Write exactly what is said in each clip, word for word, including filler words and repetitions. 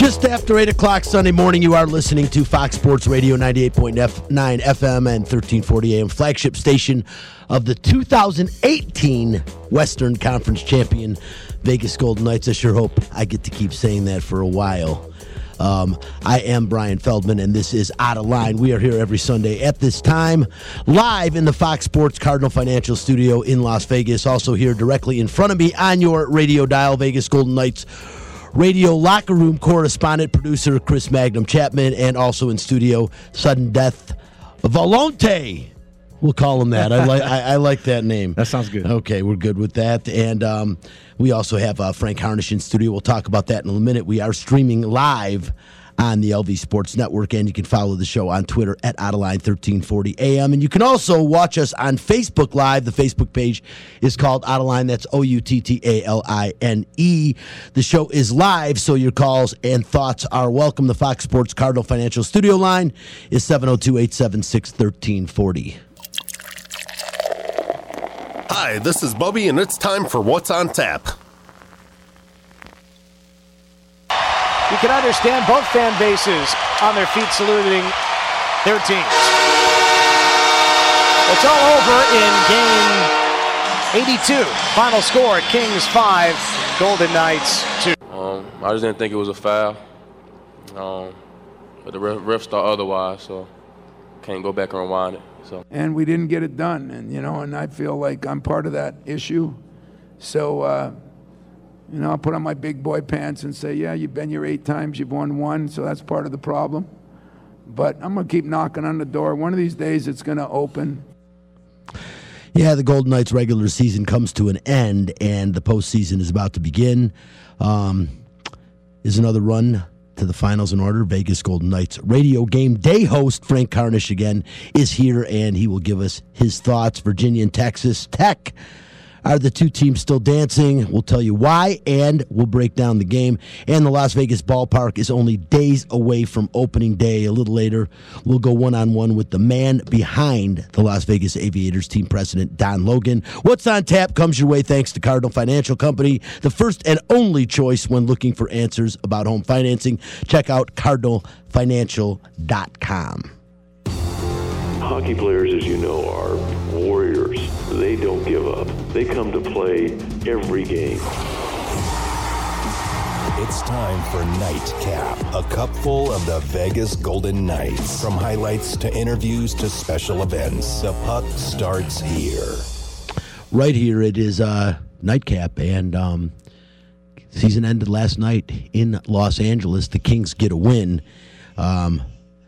Just after eight o'clock Sunday morning, you are listening to Fox Sports Radio ninety-eight point nine F M and thirteen forty A M, flagship station of the two thousand eighteen Western Conference champion Vegas Golden Knights. I sure hope I get to keep saying that for a while. Um, I am Brian Feldman, and this is Out of Line. We are here every Sunday at this time, live in the Fox Sports Cardinal Financial Studio in Las Vegas. Also here directly in front of me on your radio dial, Vegas Golden Knights radio locker room correspondent, producer Chris Magnum Chapman, and also in studio, sudden death Volonte. We'll call him that. I like I, I like that name. That sounds good. Okay, we're good with that. And um, we also have uh, Frank Harnish in studio. We'll talk about that in a minute. We are streaming live on the L V Sports Network, and you can follow the show on Twitter at Outaline thirteen forty A M. And you can also watch us on Facebook Live. The Facebook page is called Outaline. That's O U T T A L I N E. The show is live, so your calls and thoughts are welcome. The Fox Sports Cardinal Financial Studio line is seven oh two, eight seven six, one three four oh. Hi, this is Bubby, and it's time for What's on Tap. You can understand both fan bases on their feet saluting their teams. It's all over in game eighty-two. Final score, Kings five, Golden Knights two. Um, I just didn't think it was a foul. Um, but the ref, ref thought otherwise, so can't go back and rewind it. So. And we didn't get it done, and you know, and I feel like I'm part of that issue. So, uh, you know, I'll put on my big boy pants and say, yeah, you've been here eight times, you've won one, so that's part of the problem. But I'm going to keep knocking on the door. One of these days it's going to open. Yeah, the Golden Knights regular season comes to an end, and the postseason is about to begin. Um, is another run to the finals in order. Vegas Golden Knights radio game day host Frank Harnish again is here, and he will give us his thoughts. Virginia and Texas Tech, are the two teams still dancing? We'll tell you why, and we'll break down the game. And the Las Vegas ballpark is only days away from opening day. A little later, we'll go one-on-one with the man behind the Las Vegas Aviators, team president Don Logan. What's on Tap comes your way thanks to Cardinal Financial Company, the first and only choice when looking for answers about home financing. Check out cardinal financial dot com. Hockey players, as you know, are warriors. They don't give up. They come to play every game. It's time for Nightcap, a cupful of the Vegas Golden Knights. From highlights to interviews to special events, the puck starts here. Right here, it is uh, Nightcap, and um, season ended last night in Los Angeles. The Kings get a win. Um,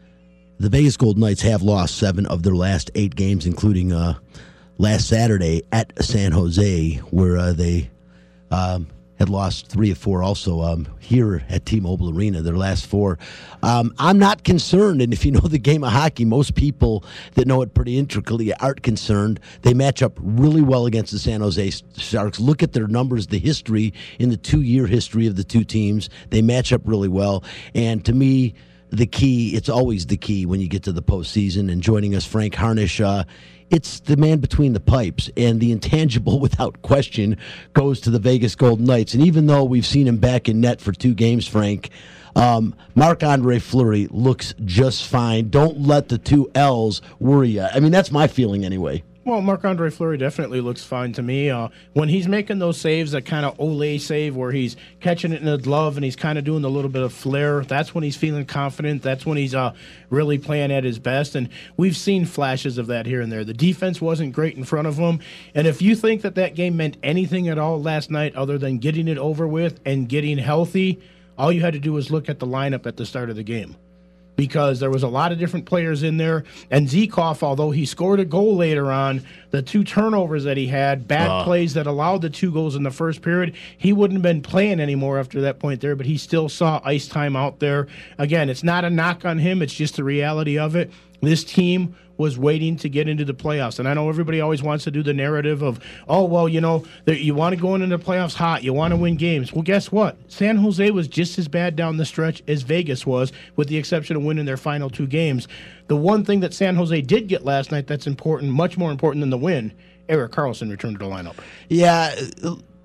the Vegas Golden Knights have lost seven of their last eight games, including uh, last Saturday at San Jose, where uh, they um, had lost three of four also um, here at T-Mobile Arena, their last four. Um, I'm not concerned, and if you know the game of hockey, most people that know it pretty intricately aren't concerned. They match up really well against the San Jose Sharks. Look at their numbers, the history, in the two-year history of the two teams. They match up really well, and to me, the key, it's always the key when you get to the postseason. And joining us, Frank Harnish, uh, it's the man between the pipes, and the intangible, without question, goes to the Vegas Golden Knights. And even though we've seen him back in net for two games, Frank, um, Marc-Andre Fleury looks just fine. Don't let the two L's worry you. I mean, that's my feeling anyway. Well, Marc-Andre Fleury definitely looks fine to me. Uh, when he's making those saves, that kind of Olay save where he's catching it in the glove and he's kind of doing a little bit of flair, that's when he's feeling confident. That's when he's uh, really playing at his best. And we've seen flashes of that here and there. The defense wasn't great in front of him. And if you think that that game meant anything at all last night other than getting it over with and getting healthy, all you had to do was look at the lineup at the start of the game. Because there was a lot of different players in there. And Zykov, although he scored a goal later on, the two turnovers that he had, bad uh. plays that allowed the two goals in the first period, he wouldn't have been playing anymore after that point there, but he still saw ice time out there. Again, it's not a knock on him. It's just the reality of it. This team was waiting to get into the playoffs. And I know everybody always wants to do the narrative of, oh, well, you know, you want to go into the playoffs hot. You want to win games. Well, guess what? San Jose was just as bad down the stretch as Vegas was, with the exception of winning their final two games. The one thing that San Jose did get last night that's important, much more important than the win, Erik Karlsson returned to the lineup. Yeah,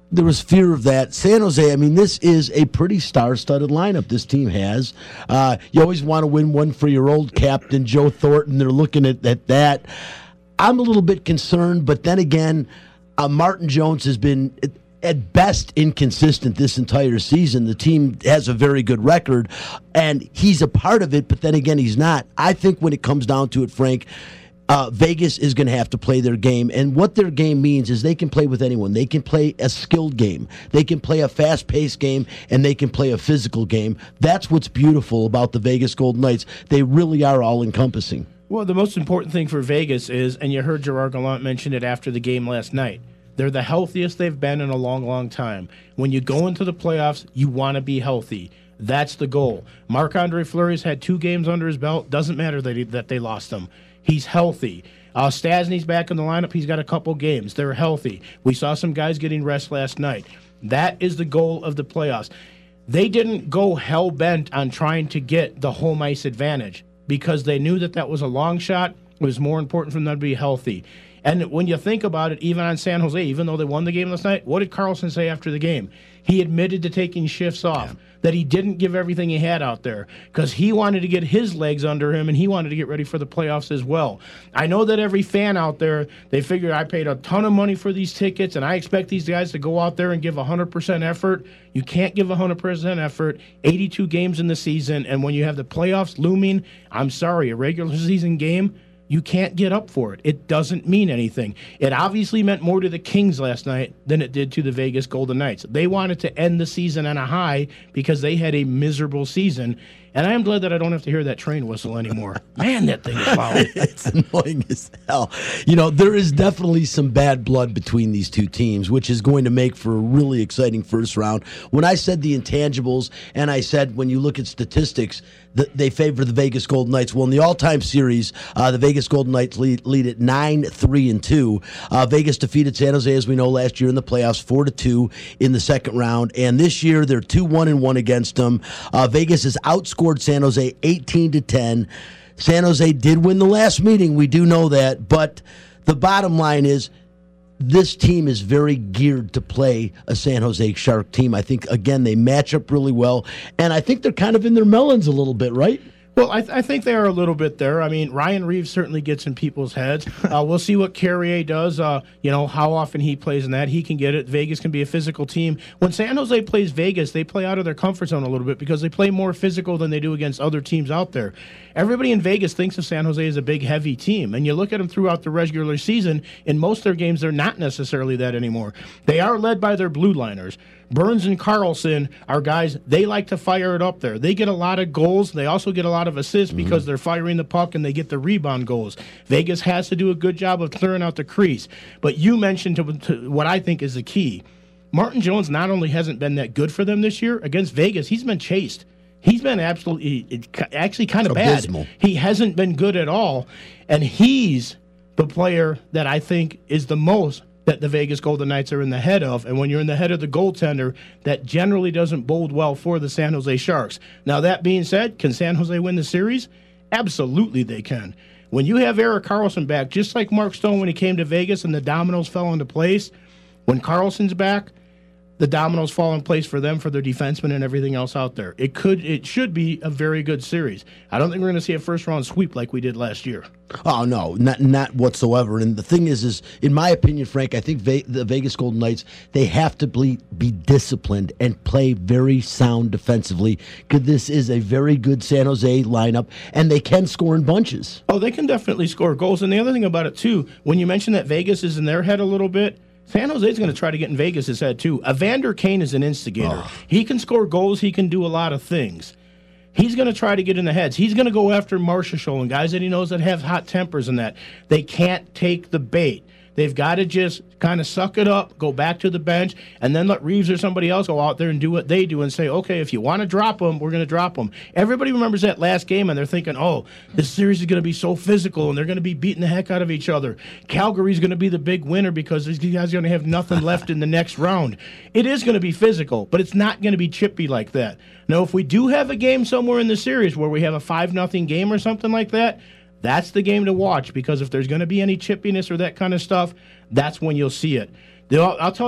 There was fear of that. San Jose, I mean, this is a pretty star-studded lineup this team has. Uh, you always want to win one for your old captain, Joe Thornton. They're looking at, at that. I'm a little bit concerned, but then again, uh, Martin Jones has been, at best, inconsistent this entire season. The team has a very good record, and he's a part of it, but then again, he's not. I think when it comes down to it, Frank, Uh, Vegas is going to have to play their game, and what their game means is they can play with anyone. They can play a skilled game, they can play a fast-paced game, and they can play a physical game. That's what's beautiful about the Vegas Golden Knights. They really are all-encompassing. Well, the most important thing for Vegas is, and you heard Gerard Gallant mention it after the game last night, they're the healthiest they've been in a long, long time. When you go into the playoffs, you want to be healthy. That's the goal. Marc-Andre Fleury's had two games under his belt. Doesn't matter that, he, that they lost them. He's healthy. Uh, Stasny's back in the lineup. He's got a couple games. They're healthy. We saw some guys getting rest last night. That is the goal of the playoffs. They didn't go hell-bent on trying to get the home ice advantage because they knew that that was a long shot. It was more important for them to be healthy. And when you think about it, even on San Jose, even though they won the game last night, what did Karlsson say after the game? He admitted to taking shifts off, yeah. that he didn't give everything he had out there because he wanted to get his legs under him and he wanted to get ready for the playoffs as well. I know that every fan out there, they figure I paid a ton of money for these tickets and I expect these guys to go out there and give one hundred percent effort. You can't give one hundred percent effort, eighty-two games in the season, and when you have the playoffs looming, I'm sorry, a regular season game, you can't get up for it. It doesn't mean anything. It obviously meant more to the Kings last night than it did to the Vegas Golden Knights. They wanted to end the season on a high because they had a miserable season. And I am glad that I don't have to hear that train whistle anymore. Man, that thing is loud. It's annoying as hell. You know, there is definitely some bad blood between these two teams, which is going to make for a really exciting first round. When I said the intangibles, and I said when you look at statistics, that they favor the Vegas Golden Knights. Well, in the all-time series, uh, the Vegas Golden Knights lead, lead at nine three and two. Uh, Vegas defeated San Jose, as we know, last year in the playoffs, four to two in the second round. And this year, they're two one and one against them. Uh, Vegas has outscored San Jose eighteen to ten. San Jose did win the last meeting, we do know that, but the bottom line is this team is very geared to play a San Jose Shark team. I think, again, they match up really well, and I think they're kind of in their melons a little bit, right? Well, I, th- I think they are a little bit there. I mean, Ryan Reeves certainly gets in people's heads. Uh, we'll see what Carrier does, uh, you know, how often he plays in that. He can get it. Vegas can be a physical team. When San Jose plays Vegas, they play out of their comfort zone a little bit because they play more physical than they do against other teams out there. Everybody in Vegas thinks of San Jose as a big, heavy team, and you look at them throughout the regular season, in most of their games, they're not necessarily that anymore. They are led by their blue liners. Burns and Karlsson are guys, they like to fire it up there. They get a lot of goals. They also get a lot of assists mm-hmm. because they're firing the puck and they get the rebound goals. Vegas has to do a good job of clearing out the crease. But you mentioned to, to what I think is the key. Martin Jones not only hasn't been that good for them this year, against Vegas, he's been chased. He's been absolutely, actually kind of bad. He hasn't been good at all. And he's the player that I think is the most that the Vegas Golden Knights are in the head of. And when you're in the head of the goaltender, that generally doesn't bode well for the San Jose Sharks. Now, that being said, can San Jose win the series? Absolutely they can. When you have Erik Karlsson back, just like Mark Stone when he came to Vegas and the dominoes fell into place, when Karlsson's back, the dominoes fall in place for them, for their defensemen and everything else out there. It could, it should be a very good series. I don't think we're going to see a first-round sweep like we did last year. Oh, no, not not whatsoever. And the thing is, is in my opinion, Frank, I think Ve- the Vegas Golden Knights, they have to be, be disciplined and play very sound defensively because this is a very good San Jose lineup, and they can score in bunches. Oh, they can definitely score goals. And the other thing about it, too, when you mention that Vegas is in their head a little bit, San Jose is going to try to get in Vegas' head, too. Evander Kane is an instigator. Oh. He can score goals. He can do a lot of things. He's going to try to get in the heads. He's going to go after Marchessault and guys that he knows that have hot tempers and that. They can't take the bait. They've got to just kind of suck it up, go back to the bench, and then let Reeves or somebody else go out there and do what they do and say, okay, if you want to drop them, we're going to drop them. Everybody remembers that last game, and they're thinking, oh, this series is going to be so physical, and they're going to be beating the heck out of each other. Calgary's going to be the big winner because these guys are going to have nothing left in the next round. It is going to be physical, but it's not going to be chippy like that. Now, if we do have a game somewhere in the series where we have a five nothing game or something like that, that's the game to watch because if there's going to be any chippiness or that kind of stuff, that's when you'll see it. I'll, I'll tell you,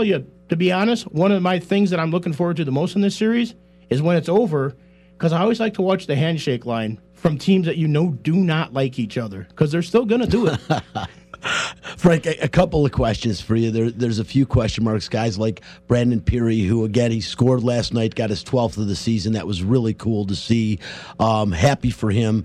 to be honest, one of my things that I'm looking forward to the most in this series is when it's over, because I always like to watch the handshake line from teams that you know do not like each other, because they're still going to do it. Frank, a, a couple of questions for you. There, there's a few question marks. Guys like Brandon Peary, who, again, he scored last night, got his twelfth of the season. That was really cool to see. Um, happy for him.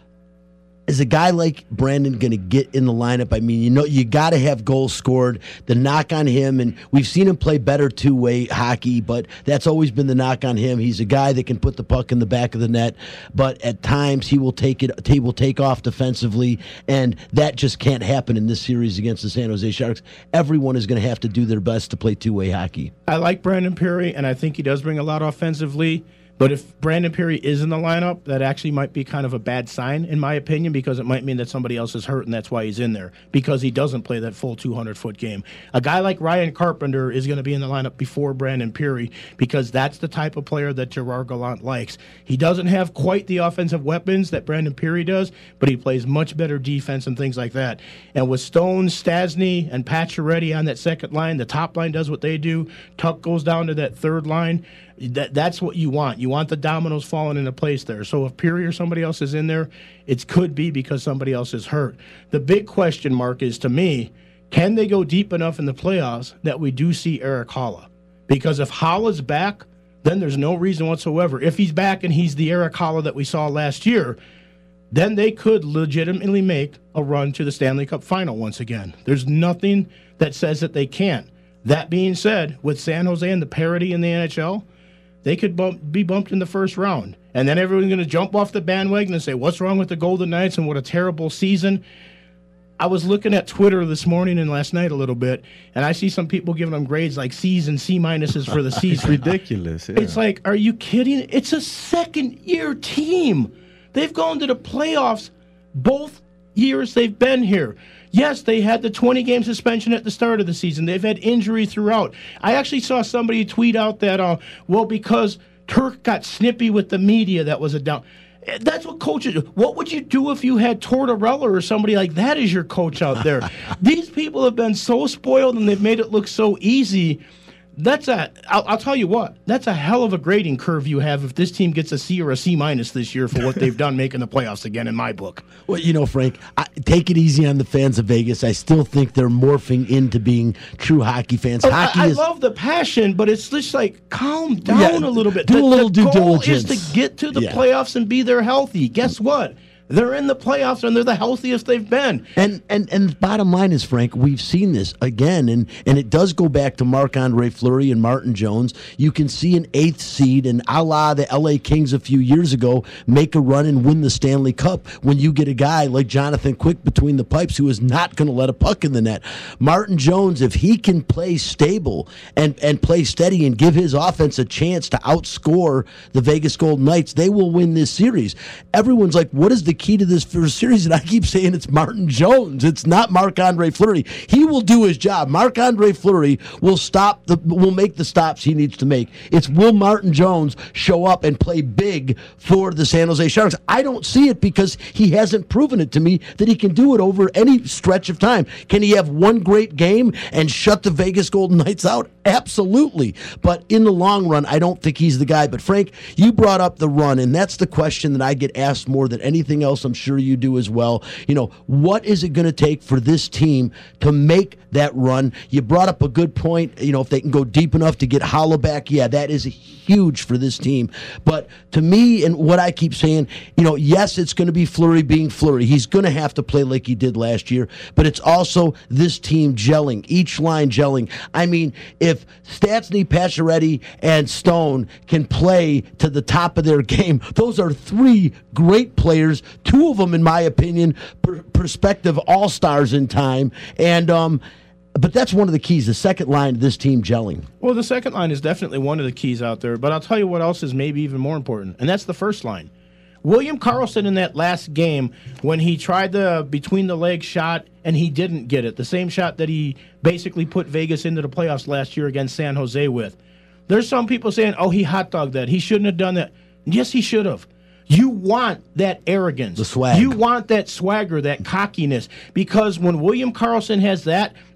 Is a guy like Brandon going to get in the lineup? I mean, you know, you got to have goals scored. The knock on him, and we've seen him play better two-way hockey, but that's always been the knock on him. He's a guy that can put the puck in the back of the net, but at times he will take it. He will take off defensively, and that just can't happen in this series against the San Jose Sharks. Everyone is going to have to do their best to play two-way hockey. I like Brandon Peary, and I think he does bring a lot offensively. But if Brandon Peary is in the lineup, that actually might be kind of a bad sign, in my opinion, because it might mean that somebody else is hurt, and that's why he's in there, because he doesn't play that full two hundred foot game. A guy like Ryan Carpenter is going to be in the lineup before Brandon Peary, because that's the type of player that Gerard Gallant likes. He doesn't have quite the offensive weapons that Brandon Peary does, but he plays much better defense and things like that. And with Stone, Stasny, and Pacioretty on that second line, the top line does what they do. Tuck goes down to that third line. That that's what you want. You want the dominoes falling into place there. So if Peary or somebody else is in there, it could be because somebody else is hurt. The big question mark is, to me, can they go deep enough in the playoffs that we do see Erik Haula? Because if Haula's back, then there's no reason whatsoever. If he's back and he's the Erik Haula that we saw last year, then they could legitimately make a run to the Stanley Cup final once again. There's nothing that says that they can't. That being said, with San Jose and the parity in the N H L, they could bump, be bumped in the first round. And then everyone's going to jump off the bandwagon and say, what's wrong with the Golden Knights and what a terrible season. I was looking at Twitter this morning and last night a little bit, and I see some people giving them grades like C's and C minuses for the season. It's ridiculous. Yeah. It's like, are you kidding? It's a second-year team. They've gone to the playoffs both years they've been here. Yes, they had the twenty-game suspension at the start of the season. They've had injury throughout. I actually saw somebody tweet out that, uh, well, because Turk got snippy with the media, that was a down. That's what coaches do. What would you do if you had Tortorella or somebody like that as your coach out there? These people have been so spoiled, and they've made it look so easy. That's a, I'll, I'll tell you what, that's a hell of a grading curve you have if this team gets a C or a C minus this year for what they've done making the playoffs again, in my book. Well, you know, Frank, I, take it easy on the fans of Vegas. I still think they're morphing into being true hockey fans. Oh, hockey I, I is, love the passion, but it's just like, calm down Yeah, a little bit. do the, a little the due goal diligence. is to get to the Yeah. playoffs and be there healthy. Guess what? They're in the playoffs, and they're the healthiest they've been. And and and the bottom line is, Frank, we've seen this again, and, and it does go back to Marc-Andre Fleury and Martin Jones. You can see an eighth seed, and a la the L A Kings a few years ago, make a run and win the Stanley Cup when you get a guy like Jonathan Quick between the pipes who is not going to let a puck in the net. Martin Jones, if he can play stable and, and play steady and give his offense a chance to outscore the Vegas Golden Knights, they will win this series. Everyone's like, what is the key to this first series? And I keep saying it's Martin Jones. It's not Marc-Andre Fleury. He will do his job. Marc-Andre Fleury will stop the will make the stops he needs to make. It's will Martin Jones show up and play big for the San Jose Sharks? I don't see it because he hasn't proven it to me that he can do it over any stretch of time. Can he have one great game and shut the Vegas Golden Knights out? Absolutely. But in the long run, I don't think he's the guy. But Frank, you brought up the run, and that's the question that I get asked more than anything else. I'm sure you do as well. You know, what is it going to take for this team to make that run? You brought up a good point. You know, if they can go deep enough to get Haula back, yeah, that is huge for this team. But to me, and what I keep saying, you know, yes, it's going to be Fleury being Fleury. He's going to have to play like he did last year, but it's also this team gelling, each line gelling. I mean, if Stastny, Pacioretty, and Stone can play to the top of their game, those are three great players. Two of them, in my opinion, per- prospective all-stars in time. And um, but that's one of the keys, the second line of this team gelling. Well, the second line is definitely one of the keys out there, but I'll tell you what else is maybe even more important, and that's the first line. William Karlsson in that last game, when he tried the between-the-legs shot and he didn't get it, the same shot that he basically put Vegas into the playoffs last year against San Jose with. There's some people saying, oh, he hot-dogged that. He shouldn't have done that. Yes, he should have. You want that arrogance. The swag. You want that swagger, that cockiness, because when William Karlsson has that,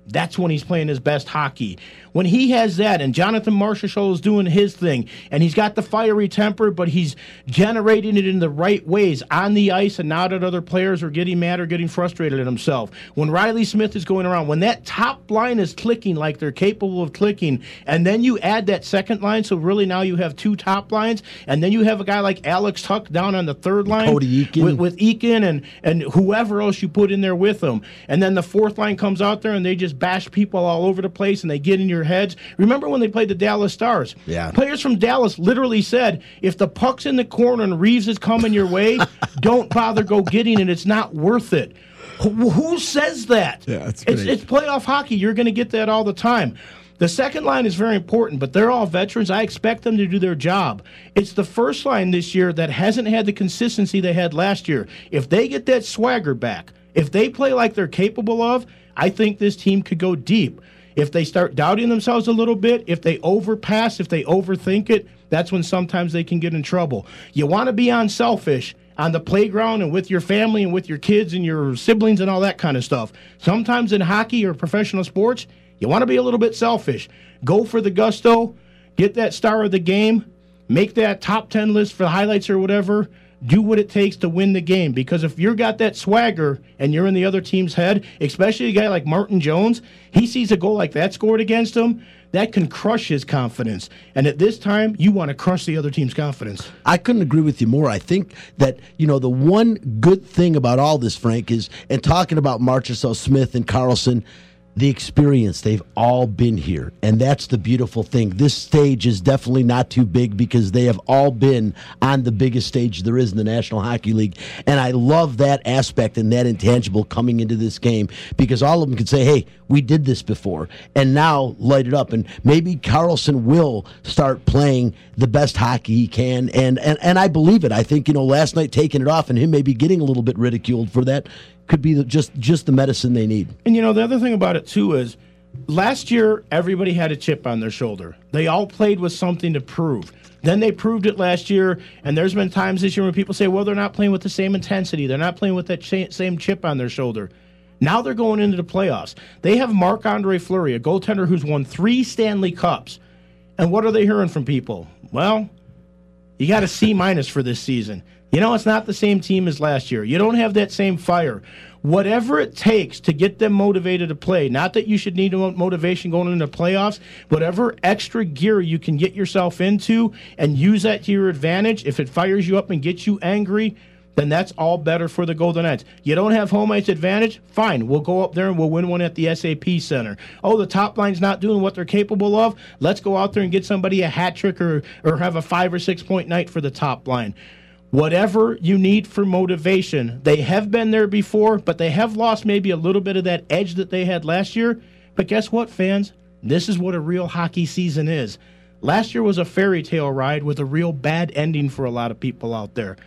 that's when he's playing his best hockey. When he has that, and Jonathan Marchessault is doing his thing, and he's got the fiery temper, but he's generating it in the right ways on the ice and not that other players are getting mad or getting frustrated at himself. When Riley Smith is going around, when that top line is clicking like they're capable of clicking, and then you add that second line, so really now you have two top lines, and then you have a guy like Alex Tuck down on the third line Cody Eakin. with, with Eakin and, and whoever else you put in there with them. And then the fourth line comes out there and they just bash people all over the place and they get in your heads. Remember when they played the Dallas Stars? Yeah. Players from Dallas literally said, if the puck's in the corner and Reeves is coming your way, don't bother go getting it. It's not worth it. Who, who says that? Yeah, that's it's, great. it's playoff hockey. You're going to get that all the time. The second line is very important, but they're all veterans. I expect them to do their job. It's the first line this year that hasn't had the consistency they had last year. If they get that swagger back, if they play like they're capable of, I think this team could go deep. If they start doubting themselves a little bit, if they overpass, if they overthink it, that's when sometimes they can get in trouble. You want to be unselfish on the playground and with your family and with your kids and your siblings and all that kind of stuff. Sometimes in hockey or professional sports, you want to be a little bit selfish. Go for the gusto, get that star of the game, make that top ten list for the highlights or whatever. Do what it takes to win the game. Because if you've got that swagger and you're in the other team's head, especially a guy like Martin Jones, he sees a goal like that scored against him, that can crush his confidence. And at this time, you want to crush the other team's confidence. I couldn't agree with you more. I think that, you know, the one good thing about all this, Frank, is, and talking about Marchessault, Smith, and Carlson, the experience. They've all been here, and that's the beautiful thing. This stage is definitely not too big because they have all been on the biggest stage there is in the National Hockey League, and I love that aspect and that intangible coming into this game because all of them could say, hey, we did this before, and now light it up, and maybe Carlson will start playing the best hockey he can, and, and, and I believe it. I think, you know, last night taking it off and him maybe getting a little bit ridiculed for that could be the, just just the medicine they need. And, you know, the other thing about it, too, is last year everybody had a chip on their shoulder. They all played with something to prove. Then they proved it last year, and there's been times this year when people say, well, they're not playing with the same intensity. They're not playing with that same chip on their shoulder. Now they're going into the playoffs. They have Marc-Andre Fleury, a goaltender who's won three Stanley Cups. And what are they hearing from people? Well, you got a C minus for this season. You know, it's not the same team as last year. You don't have that same fire. Whatever it takes to get them motivated to play, not that you should need motivation going into playoffs, whatever extra gear you can get yourself into and use that to your advantage, if it fires you up and gets you angry, then that's all better for the Golden Knights. You don't have home ice advantage? Fine, we'll go up there and we'll win one at the S A P Center. Oh, the top line's not doing what they're capable of? Let's go out there and get somebody a hat trick or, or have a five or six point night for the top line. Whatever you need for motivation, they have been there before, but they have lost maybe a little bit of that edge that they had last year. But guess what, fans? This is what a real hockey season is. Last year was a fairy tale ride with a real bad ending for a lot of people out there.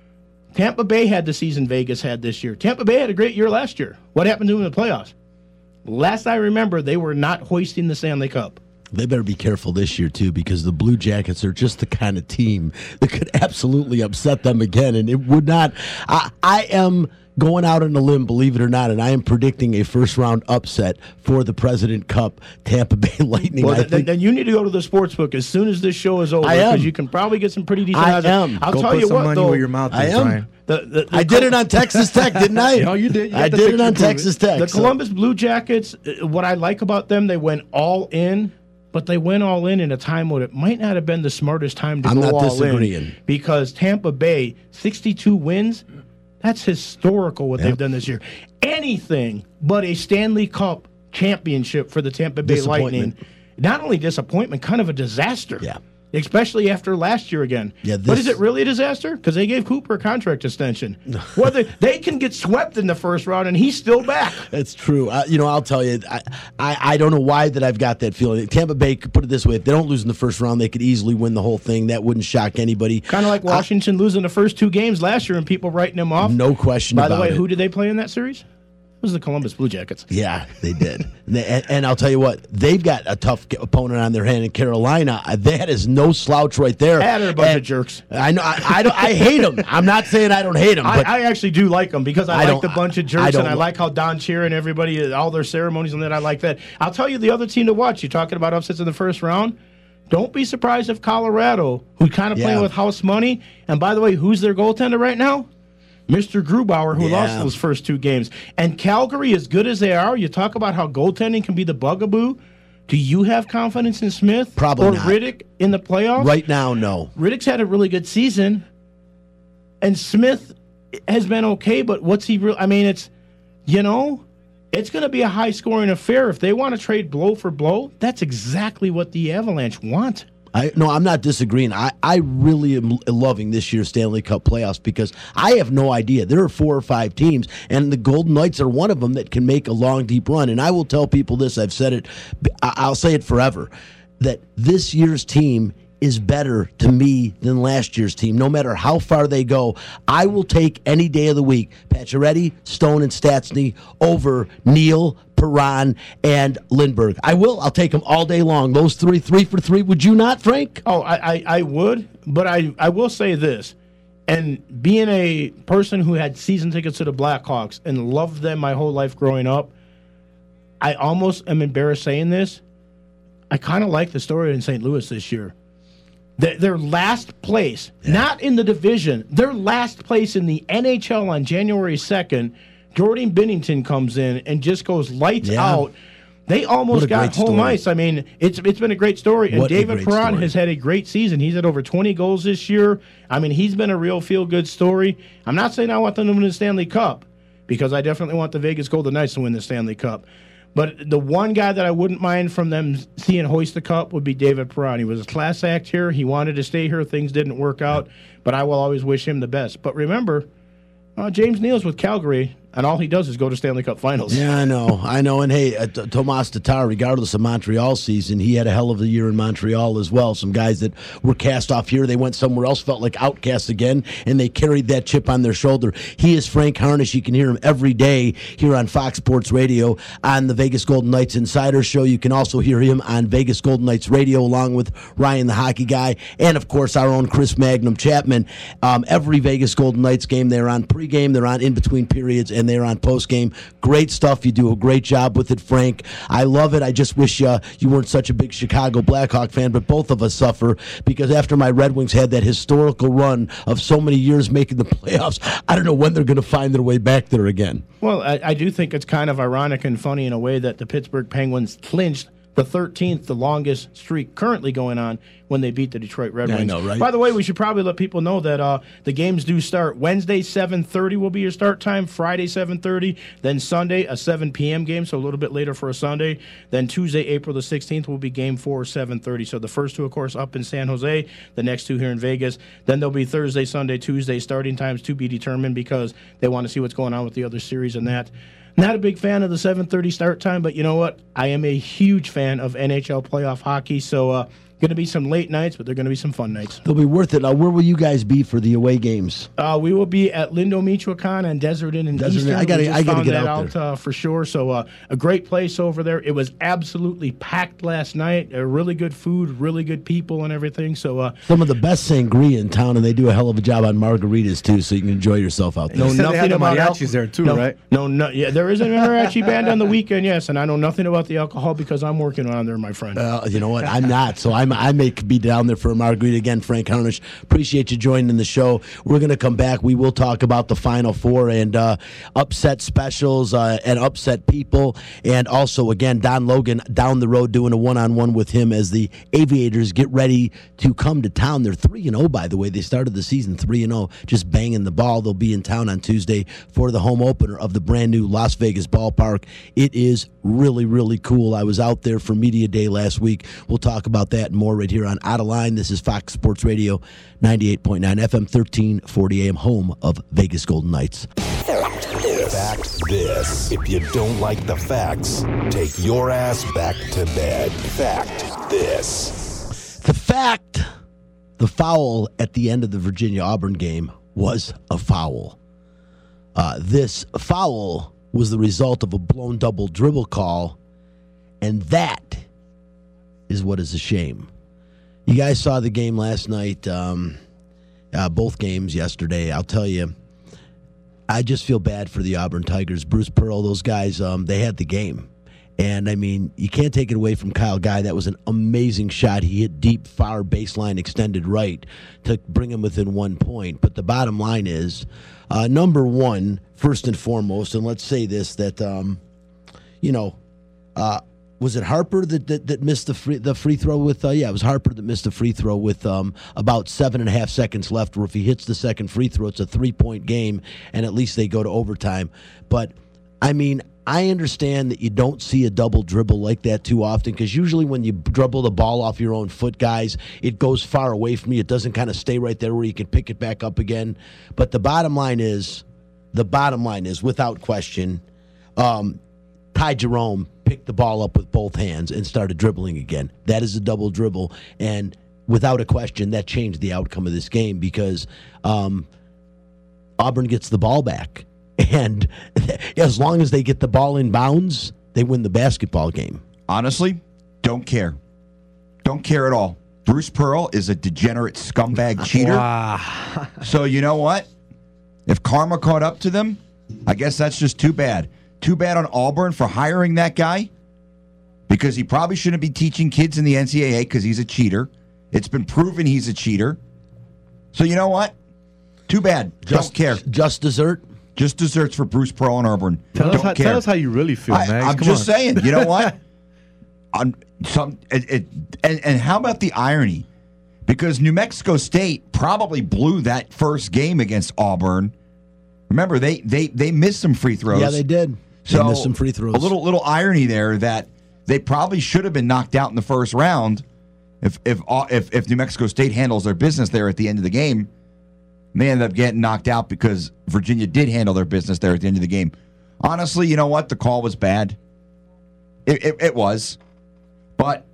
Tampa Bay had the season Vegas had this year. Tampa Bay had a great year last year. What happened to them in the playoffs? Last I remember, they were not hoisting the Stanley Cup. They better be careful this year, too, because the Blue Jackets are just the kind of team that could absolutely upset them again. And it would not. I, I am going out on a limb, believe it or not, and I am predicting a first-round upset for the President Cup Tampa Bay Lightning. Well, I then, think, then you need to go to the sports book as soon as this show is over. I am. Because you can probably get some pretty decent I odds. am. I'll Go tell put you some what, money though. where your mouth I is, am. Ryan. The, the, the I did it on Texas Tech, didn't I? No, you did. You I got the did it picture on to prove Texas it. Tech. The so- Columbus Blue Jackets, uh, what I like about them, they went all in, but they went all in in a time when it might not have been the smartest time to I'm go not all disagreeing. in. Because Tampa Bay, sixty-two wins, that's historical what Yep. they've done this year. Anything but a Stanley Cup championship for the Tampa Bay Lightning. Not only disappointment, kind of a disaster. Yeah. Especially after last year again. Yeah, but this- is it really a disaster? Because they gave Cooper a contract extension. Well, they, they can get swept in the first round, and he's still back. That's true. Uh, you know, I'll tell you, I, I, I don't know why that I've got that feeling. Tampa Bay, could put it this way, if they don't lose in the first round, they could easily win the whole thing. That wouldn't shock anybody. Kind of like Washington losing the first two games last year and people writing them off. No question By about the way, it. who did they play in that series? was the Columbus Blue Jackets. Yeah, they did. and, and I'll tell you what, they've got a tough opponent on their hand in Carolina. That is no slouch right there. Yeah, they're a bunch and of jerks. I know. I, I, don't, I hate them. I'm not saying I don't hate them. I, But I actually do like them because I, I like the bunch of I jerks, don't- and I like how Don Cheer and everybody, all their ceremonies and that. I like that. I'll tell you the other team to watch. You're talking about upsets in the first round. Don't be surprised if Colorado, who's kind of playing Yeah. with house money, and by the way, who's their goaltender right now? Mister Grubauer, who Yeah. lost those first two games. And Calgary, as good as they are, you talk about how goaltending can be the bugaboo. Do you have confidence in Smith Probably or not. Riddick in the playoffs? right now, no. Riddick's had a really good season, and Smith has been okay, but what's he real? I mean, it's, you know, it's going to be a high-scoring affair. If they want to trade blow for blow, that's exactly what the Avalanche want. I no, I'm not disagreeing. I, I really am loving this year's Stanley Cup playoffs because I have no idea. There are four or five teams, and the Golden Knights are one of them that can make a long, deep run. And I will tell people this. I've said it. I- I'll say it forever, that this year's team is better to me than last year's team. No matter how far they go, I will take any day of the week Pacioretty, Stone, and Stastny over Neal, Perron, and Lindbergh. I will. I'll take them all day long. Those three, three for three. Would you not, Frank? Oh, I, I, I would, but I, I will say this. And being a person who had season tickets to the Blackhawks and loved them my whole life growing up, I almost am embarrassed saying this. I kind of like the story in Saint Louis this year. Their, their last place, not in the division, their last place in the N H L on January second, Jordan Binnington comes in and just goes lights Yeah. out. They almost What a got great home story. ice. I mean, it's it's been a great story. And What a David great Perron story. has had a great season. He's had over twenty goals this year. I mean, he's been a real feel-good story. I'm not saying I want them to win the Stanley Cup because I definitely want the Vegas Golden Knights to win the Stanley Cup. But the one guy that I wouldn't mind from them seeing hoist the cup would be David Perron. He was a class act here. He wanted to stay here. Things didn't work out, but I will always wish him the best. But remember, uh, James Neal's with Calgary, and all he does is go to Stanley Cup Finals. Yeah, I know. I know. And hey, uh, T- Tomas Tatar, regardless of Montreal season, he had a hell of a year in Montreal as well. Some guys that were cast off here, they went somewhere else, felt like outcasts again, and they carried that chip on their shoulder. He is Frank Harnish. You can hear him every day here on Fox Sports Radio on the Vegas Golden Knights Insider Show. You can also hear him on Vegas Golden Knights Radio along with Ryan the Hockey Guy and, of course, our own Chris Magnum Chapman. Um, every Vegas Golden Knights game, they're on pregame, they're on in-between periods, and they're on postgame. Great stuff. You do a great job with it, Frank. I love it. I just wish uh, you weren't such a big Chicago Blackhawk fan, but both of us suffer because after my Red Wings had that historical run of so many years making the playoffs, I don't know when they're going to find their way back there again. Well, I, I do think it's kind of ironic and funny in a way that the Pittsburgh Penguins clinched the thirteenth, the longest streak currently going on, when they beat the Detroit Red Yeah, I Wings. know, right? By the way, we should probably let people know that uh, the games do start Wednesday, seven thirty will be your start time, Friday, seven thirty, then Sunday, a seven p.m. game, so a little bit later for a Sunday. Then Tuesday, April the sixteenth, will be game four, seven thirty. So the first two, of course, up in San Jose, the next two here in Vegas. Then there'll be Thursday, Sunday, Tuesday starting times to be determined because they want to see what's going on with the other series and that. Not a big fan of the seven thirty start time, but you know what? I am a huge fan of N H L playoff hockey, so uh, going to be some late nights, but they're going to be some fun nights. They'll be worth it. Now, where will you guys be for the away games? Uh, we will be at Lindo, Michoacan, and Desert Inn in Desert Inn. Eastern. I gotta- We just I gotta found get that out out there. uh, for sure. So uh, a great place over there. It was absolutely packed last night. Uh, really good food, really good people, and everything. So uh, Some of the best sangria in town, and they do a hell of a job on margaritas, too, so you can enjoy yourself out there. know You said they nothing had the about mariachis al- there too, no, right? No, no, yeah, there is a mariachi band on the weekend, yes, and I know nothing about the alcohol because I'm working on there, my friend. Uh, you know what? I'm not. So I'm, I may be down there for a margarita again. Frank Harnish, appreciate you joining the show. We're going to come back. We will talk about the Final Four and uh, upset specials uh, and upset people. And also, again, Don Logan down the road doing a one-on-one with him as the Aviators get ready to come to town. They're three and oh, by the way. They started the season three and oh, just banging the ball. They'll be in town on Tuesday for the home opener of the brand-new Las Vegas ballpark. It is really, really cool. I was out there for Media Day last week. We'll talk about that and more right here on Out of Line. This is Fox Sports Radio, ninety-eight point nine F M, thirteen forty A M, home of Vegas Golden Knights. Fact this. If you don't like the facts, take your ass back to bed. Fact this. The fact, the foul at the end of the Virginia-Auburn game was a foul. Uh, this foul was the result of a blown double dribble call, and that is what is a shame. You guys saw the game last night, um, uh, both games yesterday. I'll tell you, I just feel bad for the Auburn Tigers. Bruce Pearl, those guys, um, they had the game. And, I mean, you can't take it away from Kyle Guy. That was an amazing shot. He hit deep, far baseline, extended right to bring him within one point. But the bottom line is, uh, number one, first and foremost, and let's say this, that, um, you know, uh, was it Harper that, that, that missed the free the free throw with, uh, yeah, it was Harper that missed the free throw with um, about seven and a half seconds left, where if he hits the second free throw, it's a three-point game, and at least they go to overtime. But, I mean, I understand that you don't see a double dribble like that too often, because usually when you dribble the ball off your own foot, guys, it goes far away from you. It doesn't kind of stay right there where you can pick it back up again. But the bottom line is, the bottom line is, without question, um, Ty Jerome picked the ball up with both hands and started dribbling again. That is a double dribble, and without a question, that changed the outcome of this game, because um, Auburn gets the ball back. And as long as they get the ball in bounds, they win the basketball game. Honestly, don't care. Don't care at all. Bruce Pearl is a degenerate scumbag cheater. Wow. So you know what? If karma caught up to them, I guess that's just too bad. Too bad on Auburn for hiring that guy, because he probably shouldn't be teaching kids in the N C double A because he's a cheater. It's been proven he's a cheater. So you know what? Too bad. Just, don't care. Just dessert? Just desserts for Bruce Pearl and Auburn. Tell, Don't us how, care. tell us how you really feel, I, man. I'm Come just on. saying. You know what? I'm some it, it and, and how about the irony? Because New Mexico State probably blew that first game against Auburn. Remember, they they they missed some free throws. Yeah, they did. They So missed some free throws. A little little irony there that they probably should have been knocked out in the first round if if if if New Mexico State handles their business there at the end of the game. They ended up getting knocked out because Virginia did handle their business there at the end of the game. Honestly, you know what? The call was bad. It, it, it was. But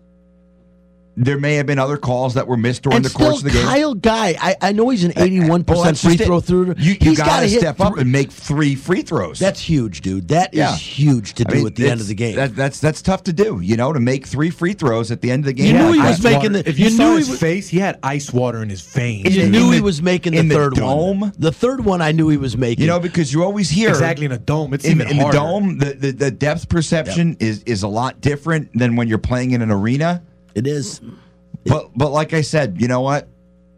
there may have been other calls that were missed during and the course of the game. Kyle Guy, I, I know he's an eighty-one percent Well, that's free just it. throw through. You, you He's got gotta to hit step up three- and make three free throws. That's huge, dude. That is Yeah. huge to I do mean, at the end it's- of the game. That, that's that's tough to do, you know, to make three free throws at the end of the game. You knew he Ice was making water. the. If you, you saw knew his he was, face, he had ice water in his veins. you in knew the- he was making the in the third dome? one. The third one, I knew he was making. You know, because you always hear Exactly, in a dome. It's in, even in the harder. dome, the, the, the depth perception is, is a lot different than when you're playing in an arena. it is. But but like I said, you know what?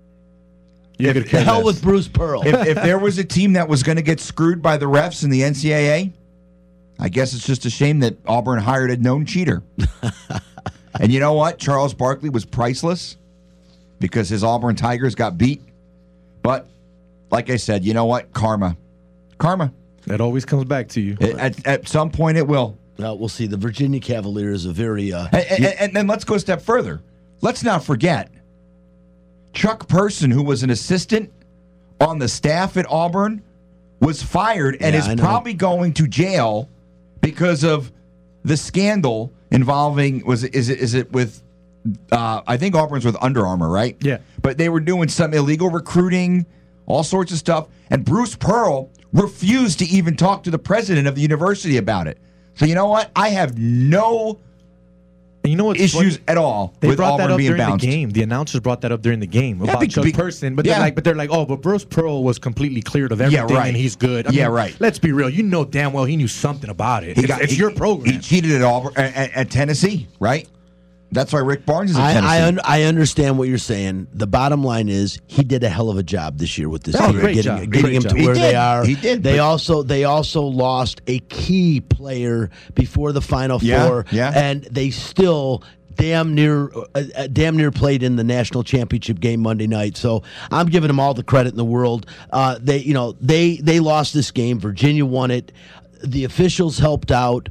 You could The care hell less. with Bruce Pearl. If, if there was a team that was going to get screwed by the refs in the N C double A, I guess it's just a shame that Auburn hired a known cheater. And you know what? Charles Barkley was priceless because his Auburn Tigers got beat. But like I said, you know what? Karma. Karma. That always comes back to you. At, at some point it will. Well, we'll see. The Virginia Cavaliers are very. Uh, And, and, and then let's go a step further. Let's not forget Chuck Person, who was an assistant on the staff at Auburn, was fired and Yeah, is I know. probably going to jail because of the scandal involving was it, is it is it with uh, I think Auburn's with Under Armour, right? Yeah. But they were doing some illegal recruiting, all sorts of stuff, and Bruce Pearl refused to even talk to the president of the university about it. So you know what? I have no And you know what's issues funny? at all They with brought Auburn that up being during bounced. the game. The announcers brought that up during the game about be- Chuck be- Person, but yeah. they're like, but they're like, oh, but Bruce Pearl was completely cleared of Yeah, everything, right. and he's good. I Yeah, mean, right. Let's be real. You know damn well he knew something about it. He it's got- it's he- your program. He cheated at Auburn at, at, at Tennessee, right? That's why Rick Barnes is at I Tennessee. I, un- I understand what you're saying. The bottom line is he did a hell of a job this year with this Oh, team, great getting, job. getting Great him job. to He where did. they are. He did, They but- also they also lost a key player before the Final Yeah, Four, yeah. and they still damn near uh, uh, damn near played in the national championship game Monday night. So I'm giving them all the credit in the world. Uh, they you know they they lost this game. Virginia won it. The officials helped out.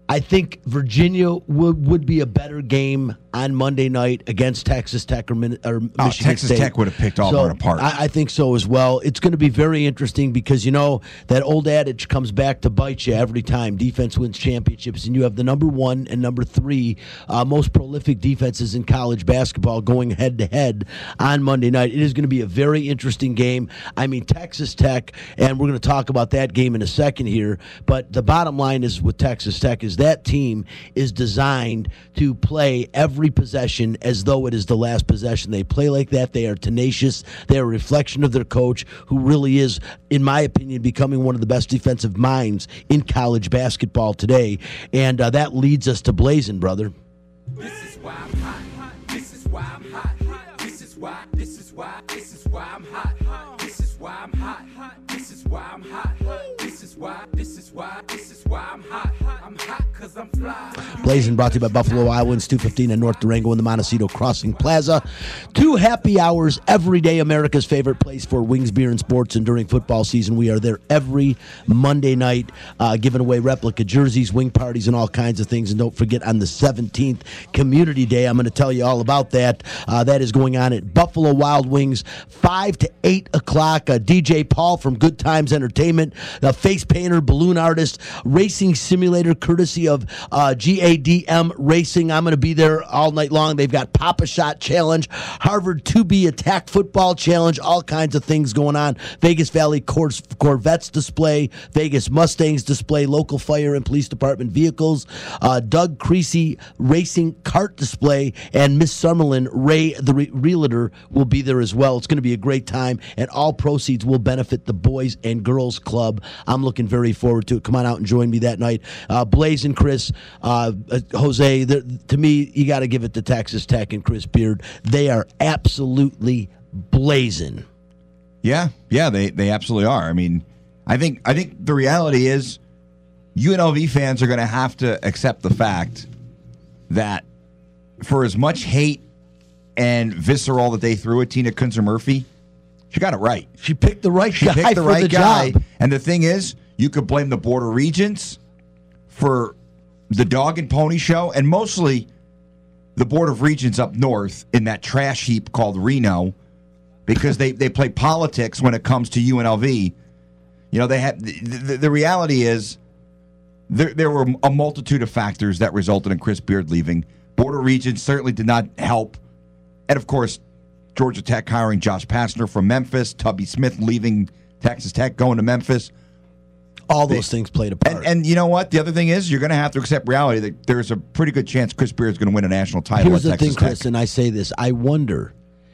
I think Virginia would, would be a better game on Monday night against Texas Tech or, Min, or Michigan oh, Texas State. Tech would have picked Auburn so apart. I, I think so as well. It's going to be very interesting because, you know, that old adage comes back to bite you every time. Defense wins championships, and you have the number one and number three uh, most prolific defenses in college basketball going head-to-head on Monday night. It is going to be a very interesting game. I mean, Texas Tech, and we're going to talk about that game in a second here, but the bottom line is with Texas Tech is that team is designed to play every possession as though it is the last possession. They play like that. They are tenacious. They are a reflection of their coach, who really is, in my opinion, becoming one of the best defensive minds in college basketball today. And uh, that leads us to Blazing, brother. This is why I'm hot. This is why I'm hot. This is why. This is why. This is why I'm hot. This is why I'm hot. This is why I'm hot. This is why. This is why. This is why I'm hot. I'm hot because I'm fly. Blazing brought to you by Buffalo Wild Wings, two fifteen in North Durango in the Montecito Crossing Plaza. Two happy hours every day, America's favorite place for wings, beer, and sports. And during football season, we are there every Monday night, uh, giving away replica jerseys, wing parties, and all kinds of things. And don't forget, on the seventeenth, Community Day, I'm going to tell you all about that. Uh, that is going on at Buffalo Wild Wings, five to eight o'clock. Uh, D J Paul from Good Times Entertainment, the face painter, balloon artist, racing simulator courtesy of uh, G A D M Racing. I'm going to be there all night long. They've got Papa Shot Challenge, Harvard two B Attack Football Challenge, all kinds of things going on. Vegas Valley Cor- Corvettes display, Vegas Mustangs display, local fire and police department vehicles, uh, Doug Creasy Racing Kart display, and Miss Summerlin, Ray the re- Realtor, will be there as well. It's going to be a great time, and all proceeds will benefit the Boys and Girls Club. I'm looking very forward to it. Come on out and join me that night. Uh, Blaze and Chris, uh, uh, Jose, to me, you got to give it to Texas Tech and Chris Beard. They are absolutely blazing. Yeah, yeah, they they absolutely are. I mean, I think I think the reality is U N L V fans are going to have to accept the fact that for as much hate and visceral that they threw at Tina Kunzer-Murphy, she got it right. She picked the right she guy picked the for right the guy. job. And the thing is, you could blame the Board of Regents for the dog and pony show, and mostly the Board of Regents up north in that trash heap called Reno, because they, they play politics when it comes to U N L V. You know, they had the, the, the reality is there there were a multitude of factors that resulted in Chris Beard leaving. Board of Regents certainly did not help. And, of course, Georgia Tech hiring Josh Pastner from Memphis, Tubby Smith leaving Texas Tech, going to Memphis. All those they, things played a part. And, and you know what? The other thing is you're going to have to accept reality that there's a pretty good chance Chris Beard is going to win a national title Here's at the Texas thing, Tech. Chris, and I say this. I wonder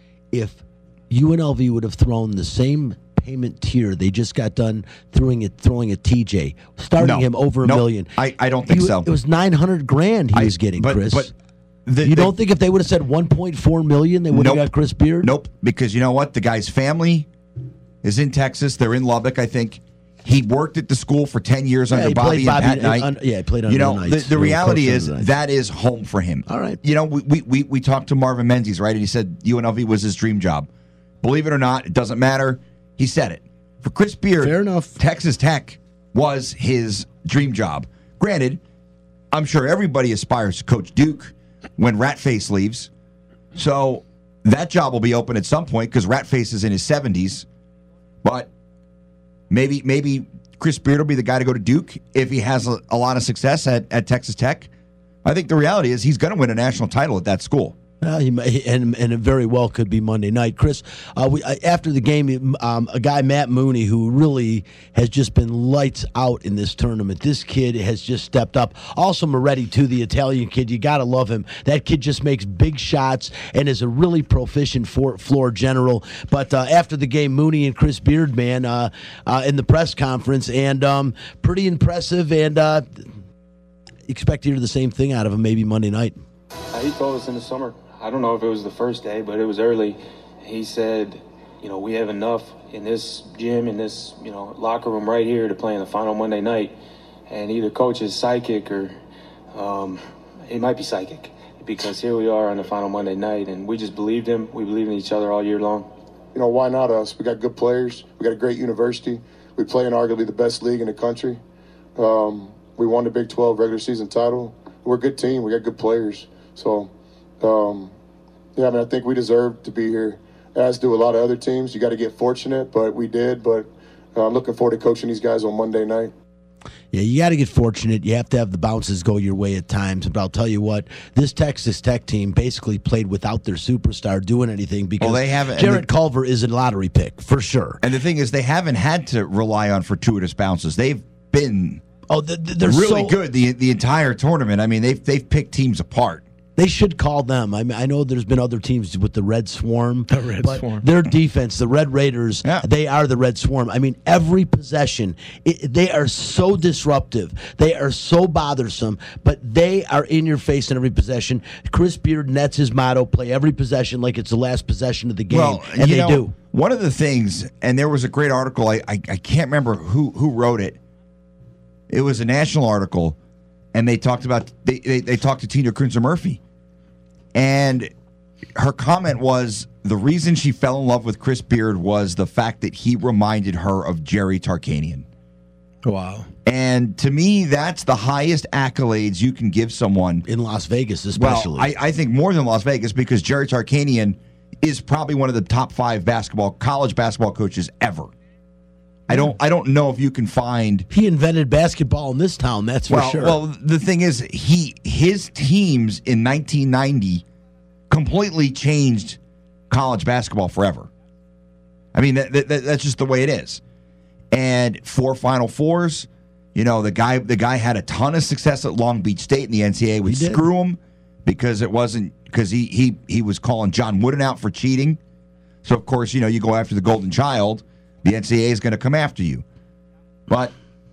if U N L V would have thrown the same payment tier they just got done throwing it, throwing a T J, starting no, him over a nope, million. I, I don't think he, so. It was nine hundred grand he I, was getting, but, Chris. But the, you the, don't think if they would have said one point four million, they would have nope, got Chris Beard? Nope, because you know what? The guy's family is in Texas. They're in Lubbock, I think. He worked at the school for ten years yeah, under Bobby and Bobby Pat and, Knight. Un, yeah, he played under You know, the the, Knights. the reality is the that is home for him. All right. You know, we, we, we talked to Marvin Menzies, right? And he said U N L V was his dream job. Believe it or not, it doesn't matter. He said it. For Chris Beard, Fair enough. Texas Tech was his dream job. Granted, I'm sure everybody aspires to coach Duke when Ratface leaves. So that job will be open at some point because Ratface is in his seventies. But maybe maybe Chris Beard will be the guy to go to Duke if he has a, a lot of success at, at Texas Tech. I think the reality is he's going to win a national title at that school. Uh, he may, and and it very well could be Monday night. Chris, uh, we, uh, after the game, um, a guy, Matt Mooney, who really has just been lights out in this tournament. This kid has just stepped up. Also, Moretti, too, the Italian kid. You got to love him. That kid just makes big shots and is a really proficient for, floor general. But uh, after the game, Mooney and Chris Beard, man, uh, uh, in the press conference, and um, pretty impressive, and uh, expect to hear the same thing out of him maybe Monday night. Uh, he told us in the summer. I don't know if it was the first day, but it was early. He said, you know, we have enough in this gym, in this, you know, locker room right here to play in the final Monday night. And either coach is psychic or um, he might be psychic because here we are on the final Monday night. And we just believed him. We believe in each other all year long. You know, why not us? We got good players. We got a great university. We play in arguably the best league in the country. Um, We won the Big twelve regular season title. We're a good team. We got good players. So, um, yeah, I mean, I think we deserve to be here, as do a lot of other teams. You got to get fortunate, but we did. But uh, I'm looking forward to coaching these guys on Monday night. Yeah, you got to get fortunate. You have to have the bounces go your way at times. But I'll tell you what, this Texas Tech team basically played without their superstar doing anything because Well, they haven't- Jarrett Culver is a lottery pick for sure. And the thing is, they haven't had to rely on fortuitous bounces. They've been oh, they're really so- good the the entire tournament. I mean, they've they've picked teams apart. They should call them. I mean, I know there's been other teams with the Red Swarm. The Red but Swarm. Their defense, the Red Raiders, Yeah. they are the Red Swarm. I mean, every possession, it, they are so disruptive. They are so bothersome, but they are in your face in every possession. Chris Beard, and that's his motto, play every possession like it's the last possession of the game. Well, and you they know, do. One of the things, and there was a great article, I, I, I can't remember who, who wrote it. It was a national article, and they talked about, they, they, they talked to Tina Cruiser Murphy. And her comment was the reason she fell in love with Chris Beard was the fact that he reminded her of Jerry Tarkanian. Wow. And to me, that's the highest accolades you can give someone. In Las Vegas, especially. Well, I, I think more than Las Vegas because Jerry Tarkanian is probably one of the top five basketball, college basketball coaches ever. I don't I don't know if you can find He invented basketball in this town, that's for well, sure. Well, the thing is, he his teams in nineteen ninety completely changed college basketball forever. I mean, that, that, that's just the way it is. And four Final Fours, you know, the guy the guy had a ton of success at Long Beach State, and the N C double A would He did. screw him because it wasn't because he he he was calling John Wooden out for cheating. So of course, you know, you go after the golden child, the N C double A is going to come after you. But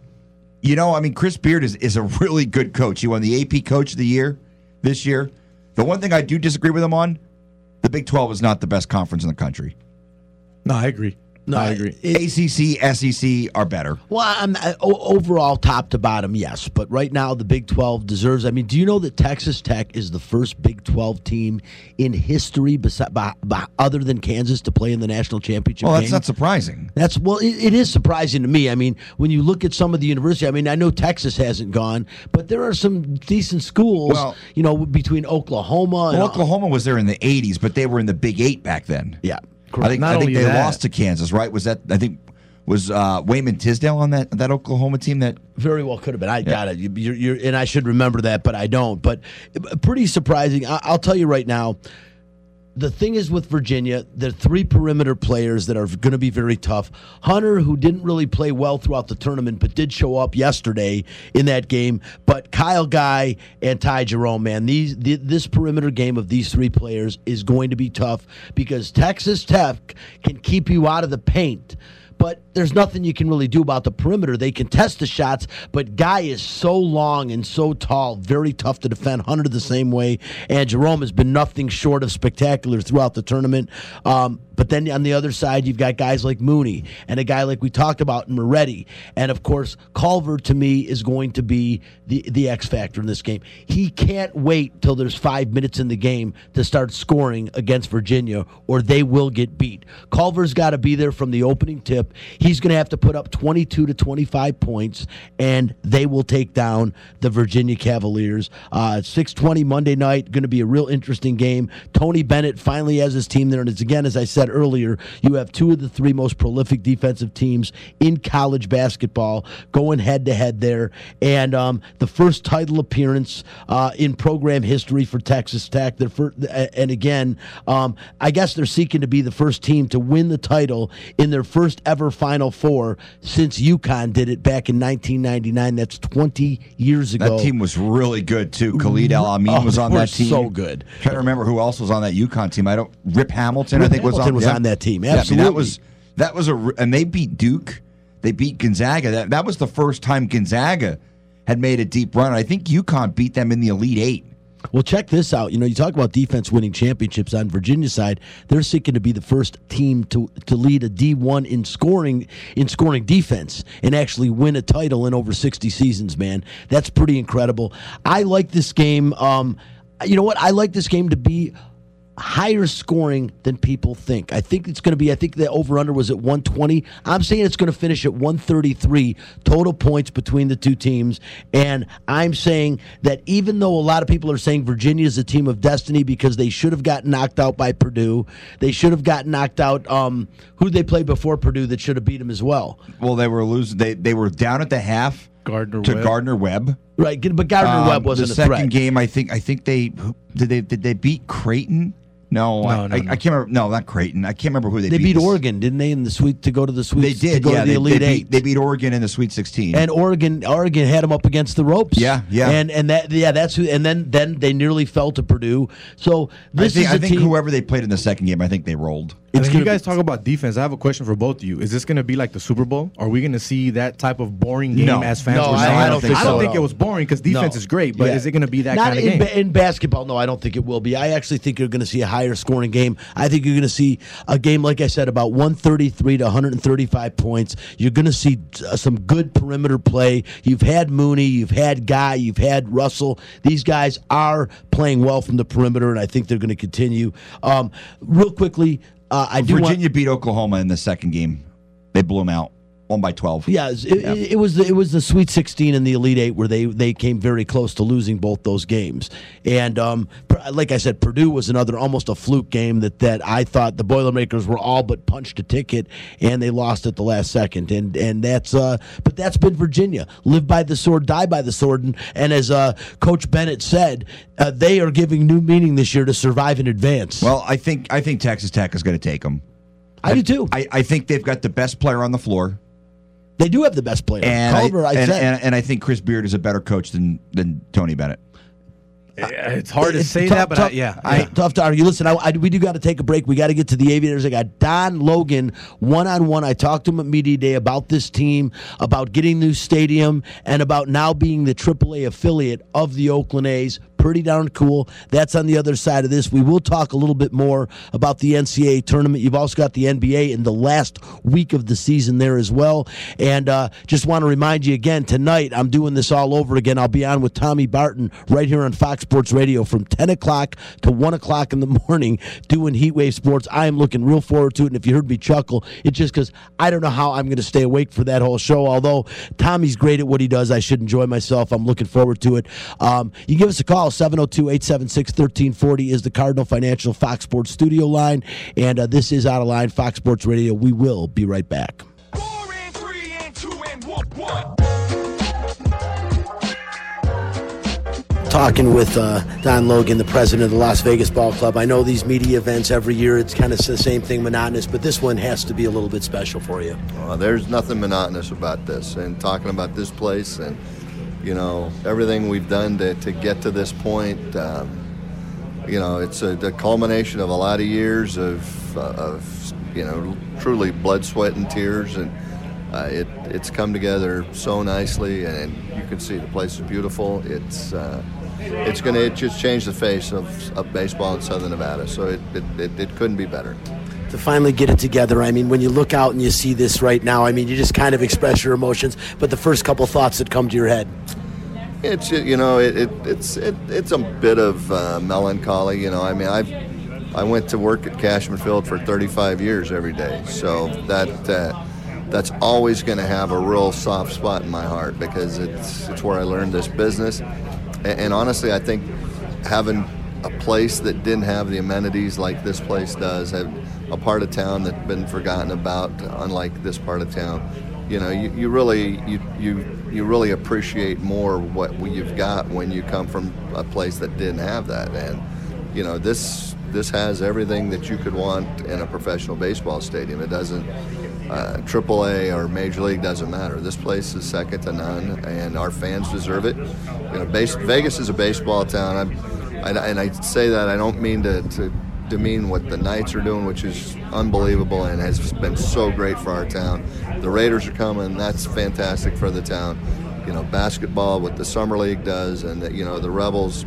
you know, I mean, Chris Beard is, is a really good coach. He won the A P Coach of the Year this year. The one thing I do disagree with him on, the Big twelve is not the best conference in the country. No, I agree. No, I agree. A C C, S E C are better. Well, I'm, I, o- overall, top to bottom, yes. But right now, the Big twelve deserves. I mean, do you know that Texas Tech is the first Big twelve team in history, besi- by, by, other than Kansas, to play in the national championship Well, that's game? not surprising. That's well, it, it is surprising to me. I mean, when you look at some of the university, I mean, I know Texas hasn't gone, but there are some decent schools. Well- you know, between Oklahoma and Well, Oklahoma was there in the eighties, but they were in the Big Eight back then. Yeah. I think, Not I think only they that- lost to Kansas, right? Was that, I think, was uh, Wayman Tisdale on that that Oklahoma team that Very well could have been. I got it. You, you're, you're, and I should remember that, but I don't. But uh, pretty surprising. I, I'll tell you right now. The thing is with Virginia, there are three perimeter players that are going to be very tough. Hunter, who didn't really play well throughout the tournament, but did show up yesterday in that game. But Kyle Guy and Ty Jerome, man, these the, this perimeter game of these three players is going to be tough because Texas Tech can keep you out of the paint. But there's nothing you can really do about the perimeter. They can test the shots, but Guy is so long and so tall, very tough to defend. Hunter the same way, and Jerome has been nothing short of spectacular throughout the tournament. Um, but then on the other side, you've got guys like Mooney and a guy like we talked about in Moretti. And, of course, Culver, to me, is going to be the, the X factor in this game. He can't wait till there's five minutes in the game to start scoring against Virginia, or they will get beat. Culver's got to be there from the opening tip. He's going to have to put up twenty-two to twenty-five points, and they will take down the Virginia Cavaliers. Uh, six twenty Monday night, going to be a real interesting game. Tony Bennett finally has his team there, and it's again, as I said earlier, you have two of the three most prolific defensive teams in college basketball going head-to-head there, and um, the first title appearance uh, in program history for Texas Tech. Their first, and again, um, I guess they're seeking to be the first team to win the title in their first ever Final Four since UConn did it back in nineteen ninety-nine. That's twenty years ago. that team was really good too. Khalid El Amin Oh, was on they were that team. so good. Trying to remember who else was on that UConn team. I don't. Rip Hamilton, Rip I think was Hamilton on. was yeah. on that team. Yeah, I mean, Absolutely. that was that was a and they beat Duke. They beat Gonzaga. That that was the first time Gonzaga had made a deep run. I think UConn beat them in the Elite Eight. Well, check this out. You know, you talk about defense winning championships on Virginia's side. They're seeking to be the first team to to lead a D one in scoring in scoring defense and actually win a title in over sixty seasons, man. That's pretty incredible. I like this game. Um, you know what? I like this game to be higher scoring than people think. I think it's going to be, I think the over-under was at one twenty. I'm saying it's going to finish at one thirty-three total points between the two teams. And I'm saying that even though a lot of people are saying Virginia is a team of destiny because they should have gotten knocked out by Purdue, they should have gotten knocked out, um, who did they play before Purdue that should have beat them as well? Well, they were losing. They, they were down at the half Gardner to Webb. Gardner Webb. Right, but Gardner Um, Webb wasn't the a second threat. game. I think. I think they did. They did they beat Creighton? No, No, I, no, I, no. I can't remember. No, not Creighton. I can't remember who they, They beat this- Oregon, didn't they, in the sweet to go to the sweet? They did. To go Yeah, to the they, Elite they Eight. beat, they beat Oregon in the Sweet sixteen. And Oregon, Oregon had them up against the ropes. Yeah, yeah. And and that yeah, that's who. And then then they nearly fell to Purdue. So I this think, is a I think team. whoever they played in the second game, I think they rolled. And It's then you gonna guys talk about defense. I have a question for both of you. Is this going to be like the Super Bowl? Are we going to see that type of boring game No. as fans? No, were I- saying? I don't think I don't so. think it was boring because defense No. is great, but Yeah. is it going to be that Not kind of in, game? ba- in basketball, no, I don't think it will be. I actually think you're going to see a higher scoring game. I think you're going to see a game, like I said, about one thirty-three to one thirty-five points. You're going to see uh, some good perimeter play. You've had Mooney, you've had Guy, you've had Russell. These guys are playing well from the perimeter, and I think they're going to continue. Um, real quickly, uh, I do want. Virginia beat Oklahoma in the second game. They blew them out, one by twelve. Yeah, it, it, it was the, it was the Sweet sixteen and the Elite Eight where they, they came very close to losing both those games. And um, pr- like I said, Purdue was another almost a fluke game that, that I thought the Boilermakers were all but punched a ticket, and they lost at the last second. And and that's uh, but that's been Virginia. Live by the sword, die by the sword. And, and as uh, Coach Bennett said, uh, they are giving new meaning this year to survive and advance. Well, I think I think Texas Tech is going to take them. I do too. I, I think they've got the best player on the floor. They do have the best player. And, Culver, I, I, and, said. and, and I think Chris Beard is a better coach than, than Tony Bennett. It's hard to It's say tough- that, but tough, I, yeah, I, yeah. tough to argue. Listen, I, I, we do got to take a break. We got to get to the Aviators. I got Don Logan one on one. I talked to him at Media Day about this team, about getting new stadium, and about now being the triple A affiliate of the Oakland A's. Pretty darn cool. That's on the other side of this. We will talk a little bit more about the N C double A tournament. You've also got the N B A in the last week of the season there as well. And uh, just want to remind you again, tonight I'm doing this all over again. I'll be on with Tommy Barton right here on Fox Sports Radio from ten o'clock to one o'clock in the morning doing Heatwave Sports. I am looking real forward to it. And if you heard me chuckle, it's just because I don't know how I'm going to stay awake for that whole show. Although Tommy's great at what he does, I should enjoy myself. I'm looking forward to it. Um, you give us a call. seven oh two, eight seven six, one three four oh is the Cardinal Financial Fox Sports studio line. And uh, this is Out of Line, Fox Sports Radio. We will be right back. Four and three and two and one, one. Talking with uh, Don Logan, the president of the Las Vegas Ball Club. I know these media events every year, it's kind of the same thing, monotonous, but this one has to be a little bit special for you. Uh, there's nothing monotonous about this, and talking about this place and, you know, everything we've done to, to get to this point. Um, you know, it's a the culmination of a lot of years of, uh, of you know, truly blood, sweat, and tears, and uh, it it's come together so nicely, and you can see the place is beautiful. It's uh, it's going to just change the face of, of baseball in Southern Nevada, so it it, it it couldn't be better. To finally get it together, I mean, when you look out and you see this right now, I mean, you just kind of express your emotions, but the first couple thoughts that come to your head. It's you know it, it it's it, it's a bit of uh, melancholy. You know, I mean, I I went to work at Cashman Field for thirty-five years every day, so that uh, that's always going to have a real soft spot in my heart because it's it's where I learned this business, and, and honestly, I think having a place that didn't have the amenities like this place does, have a part of town that's been forgotten about, unlike this part of town. You know, you, you really you, you you really appreciate more what you've got when you come from a place that didn't have that. And you know, this this has everything that you could want in a professional baseball stadium. It doesn't uh, triple A or Major League doesn't matter. This place is second to none, and our fans deserve it. You know, base, Vegas is a baseball town. I'm, I, and I say that I don't mean to. to demean what the Knights are doing, which is unbelievable and has been so great for our town. The Raiders are coming, that's fantastic for the town. You know, basketball, what the Summer League does, and the, you know, the Rebels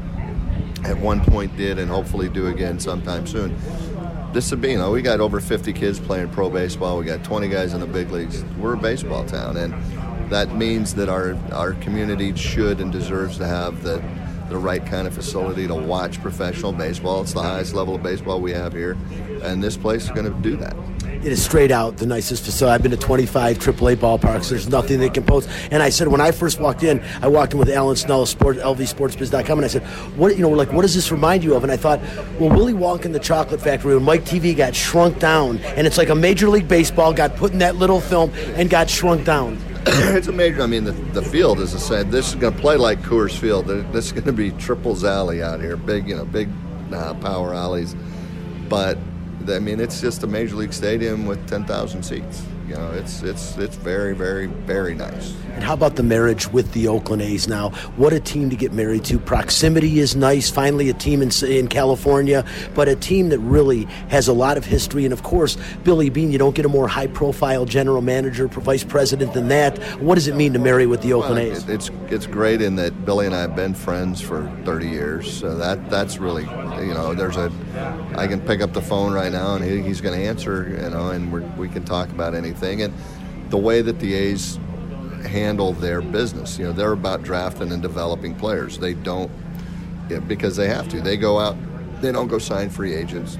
at one point did and hopefully do again sometime soon. This would be, you know, we got over fifty kids playing pro baseball. We got twenty guys in the big leagues. We're a baseball town, and that means that our, our community should and deserves to have the the right kind of facility to watch professional baseball. It's the highest level of baseball we have here, and this place is going to do that. It is straight out the nicest facility. I've been to twenty-five triple A ballparks. There's nothing they can post. And I said, when I first walked in, I walked in with Alan Snell, Sport, L V Sports Biz dot com, and I said, "What, you know, like, what does this remind you of?" And I thought, well, Willy Wonka and the Chocolate Factory, when Mike T V got shrunk down, and it's like a Major League Baseball got put in that little film and got shrunk down. It's a major. I mean, the, the field, as I said, this is going to play like Coors Field. This is going to be triples alley out here, big, you know, big uh, power alleys. But I mean, it's just a Major League Stadium with ten thousand seats. You know, it's it's it's very, very, very nice. And how about the marriage with the Oakland A's now? What a team to get married to. Proximity is nice. Finally, a team in, in California, but a team that really has a lot of history. And, of course, Billy Beane, you don't get a more high-profile general manager, vice president than that. What does it mean to marry with the Oakland well, A's? It's it's great in that Billy and I have been friends for thirty years. So that that's really, you know, there's a, I can pick up the phone right now and he, he's going to answer, you know, and we're, we can talk about anything. And the way that the A's handle their business, you know, they're about drafting and developing players. They don't, yeah, because they have to. They go out, they don't go sign free agents.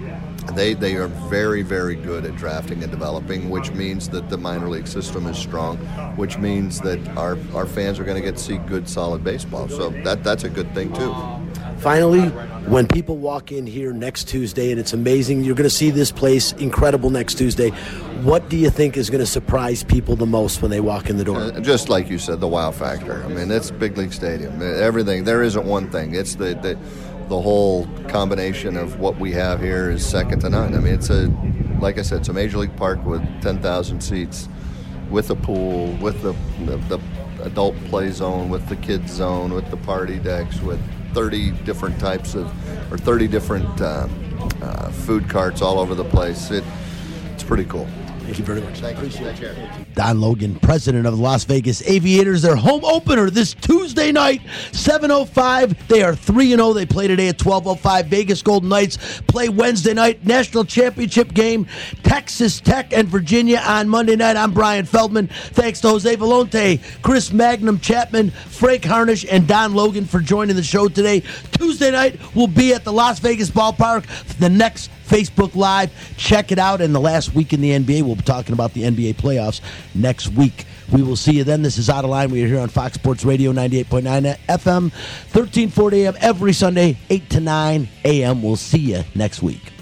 They they are very, very good at drafting and developing, which means that the minor league system is strong, which means that our, our fans are going to get to see good, solid baseball. So that that's a good thing, too. Finally, when people walk in here next Tuesday, and it's amazing, you're going to see this place incredible next Tuesday. What do you think is going to surprise people the most when they walk in the door? Uh, just like you said, the wow factor. I mean, it's Big League Stadium. Everything. There isn't one thing. It's the, the the whole combination of what we have here is second to none. I mean, it's a, like I said, it's a Major League Park with ten thousand seats, with a pool, with the, the the adult play zone, with the kids zone, with the party decks, with thirty different types of, or thirty different uh, uh, food carts all over the place. It it's pretty cool. Thank you very much. Thank you. Take care. Don Logan, president of the Las Vegas Aviators, their home opener this Tuesday night, seven oh five. They are three and oh. They play today at twelve oh five. Vegas Golden Knights play Wednesday night. National Championship game, Texas Tech and Virginia on Monday night. I'm Brian Feldman. Thanks to Jose Volonte, Chris Magnum Chapman, Frank Harnish, and Don Logan for joining the show today. Tuesday night, we'll be at the Las Vegas Ballpark. The next Facebook Live. Check it out. And the last week in the N B A, we'll be talking about the N B A playoffs next week. We will see you then. This is Out of Line. We are here on Fox Sports Radio ninety-eight point nine F M, thirteen forty A M every Sunday, eight to nine A M We'll see you next week.